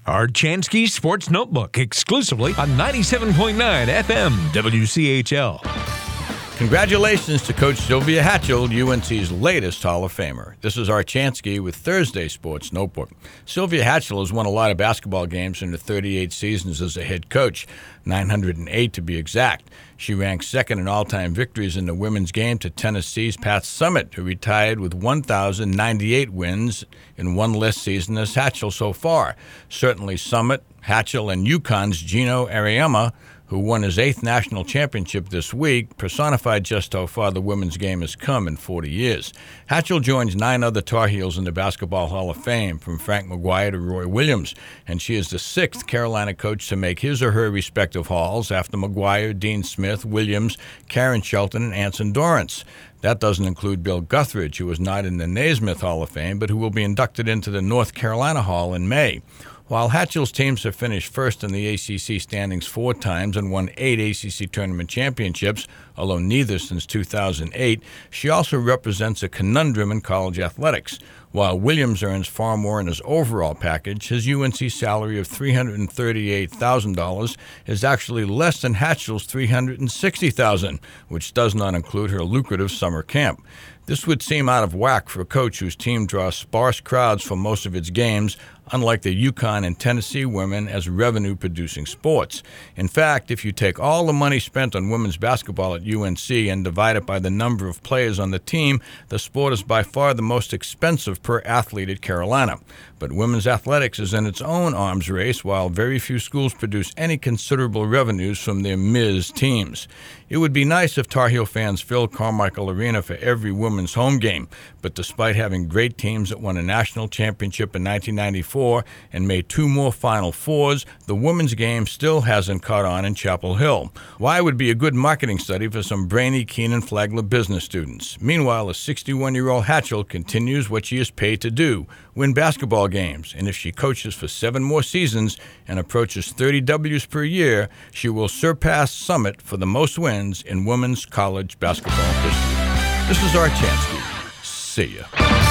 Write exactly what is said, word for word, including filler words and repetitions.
Archansky Sports Notebook, exclusively on ninety-seven point nine F M W C H L. Congratulations to Coach Sylvia Hatchell, U N C's latest Hall of Famer. This is Archansky with Thursday Sports Notebook. Sylvia Hatchell has won a lot of basketball games in her thirty-eight seasons as a head coach, nine hundred eight to be exact. She ranks second in all-time victories in the women's game to Tennessee's Pat Summitt, who retired with one thousand ninety-eight wins in one less season as Hatchell so far. Certainly Summitt, Hatchell, and UConn's Gino Auriemma, who won his eighth national championship this week, personified just how far the women's game has come in forty years. Hatchell joins nine other Tar Heels in the Basketball Hall of Fame, from Frank McGuire to Roy Williams, and she is the sixth Carolina coach to make his or her respective halls after McGuire, Dean Smith, Williams, Karen Shelton, and Anson Dorrance. That doesn't include Bill Guthridge, who was not in the Naismith Hall of Fame, but who will be inducted into the North Carolina Hall in May. While Hatchell's teams have finished first in the A C C standings four times and won eight A C C tournament championships, although neither since two thousand eight, she also represents a conundrum in college athletics. While Williams earns far more in his overall package, his U N C salary of three hundred thirty-eight thousand dollars is actually less than Hatchell's three hundred sixty thousand dollars, which does not include her lucrative summer camp. This would seem out of whack for a coach whose team draws sparse crowds for most of its games, unlike the UConn and Tennessee women as revenue-producing sports. In fact, if you take all the money spent on women's basketball at U N C and divide it by the number of players on the team, the sport is by far the most expensive per athlete at Carolina. But women's athletics is in its own arms race, while very few schools produce any considerable revenues from their Miz teams. It would be nice if Tar Heel fans filled Carmichael Arena for every women's home game, but despite having great teams that won a national championship in nineteen ninety-four and made two more Final Fours, the women's game still hasn't caught on in Chapel Hill. Why would be a good marketing study for some brainy Keenan Flagler business students. Meanwhile, a sixty-one-year-old Hatchell continues what she is paid to do, win basketball games, and if she coaches for seven more seasons and approaches thirty W's per year, she will surpass Summitt for the most wins in women's college basketball history. This is Archansky. See ya.